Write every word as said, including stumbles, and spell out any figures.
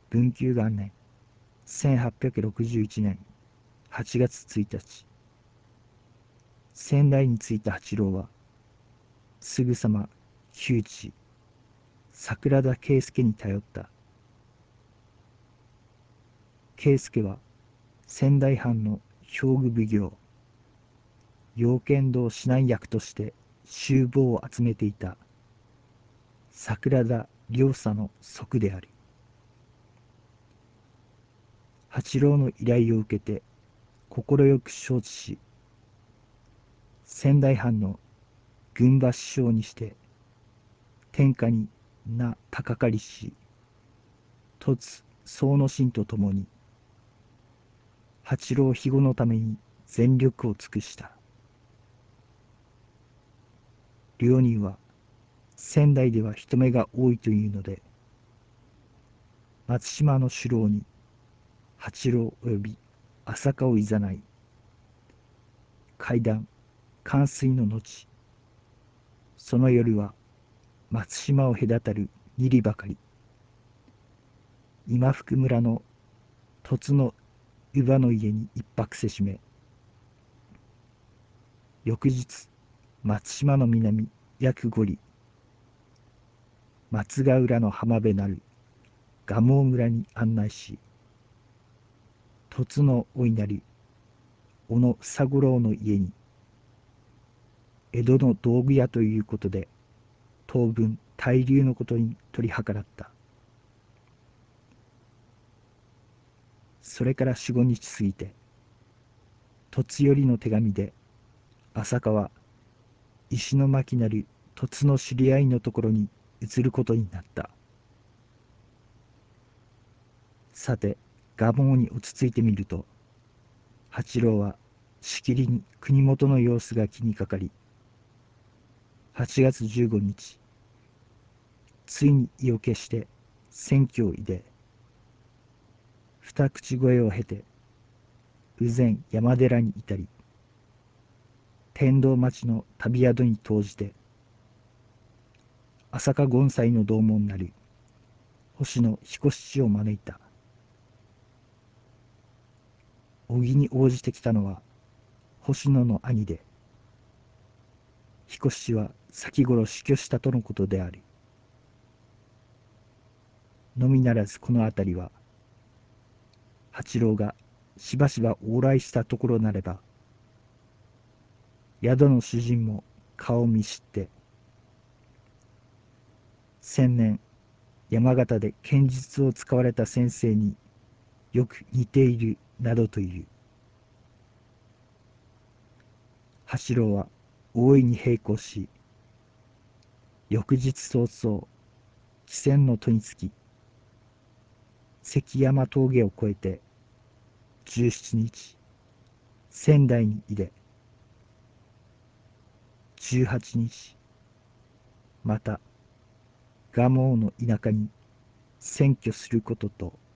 文久元年せんはっぴゃくろくじゅういちねんはちがつついたち、仙台に着いた八郎はすぐさま旧知桜田圭介に頼った。圭介は仙台藩の兵具奉行陽剣道指南役として衆謀を集めていた桜田良佐の側である。八郎の依頼を受けて快く承知し、仙台藩の軍馬師匠にして天下に名高かりし突宗之進とともに八郎庇護のために全力を尽くした。両人は仙台では人目が多いというので、松島の首楼に八郎および浅香をいざない、会談冠水の後、その夜は松島を隔たる二里ばかり、今福村の凸の乳母の家に一泊せしめ、翌日松島の南約五里、松ヶ浦の浜辺なる蒲生村に案内し、凸の甥なり小野佐五郎の家に江戸の道具屋ということで当分滞留のことに取り計らった。それから四五日過ぎて、凸よりの手紙で浅香は石巻なる凸の知り合いのところに移ることになった。さて蒲生に落ち着いてみると、八郎はしきりに国元の様子が気にかかり、はちがつじゅうごにち、ついに意を決して選挙を入れ、二口声を経て羽前山寺に至り、天童町の旅宿に投じて、浅香権斎の同門なる星野彦七を招いた。小木に応じてきたのは星野の兄で、彦七は先頃死去したとのことである。のみならずこの辺りは、八郎がしばしば往来したところなれば、宿の主人も顔見知って、先年山形で剣術を使われた先生によく似ているなどという。八郎は大いに並行し、翌日早々汽船の戸につき、関山峠を越えてじゅうしちにち仙台に入れ、じゅうはちにちまた蒲生の田舎に占拠することと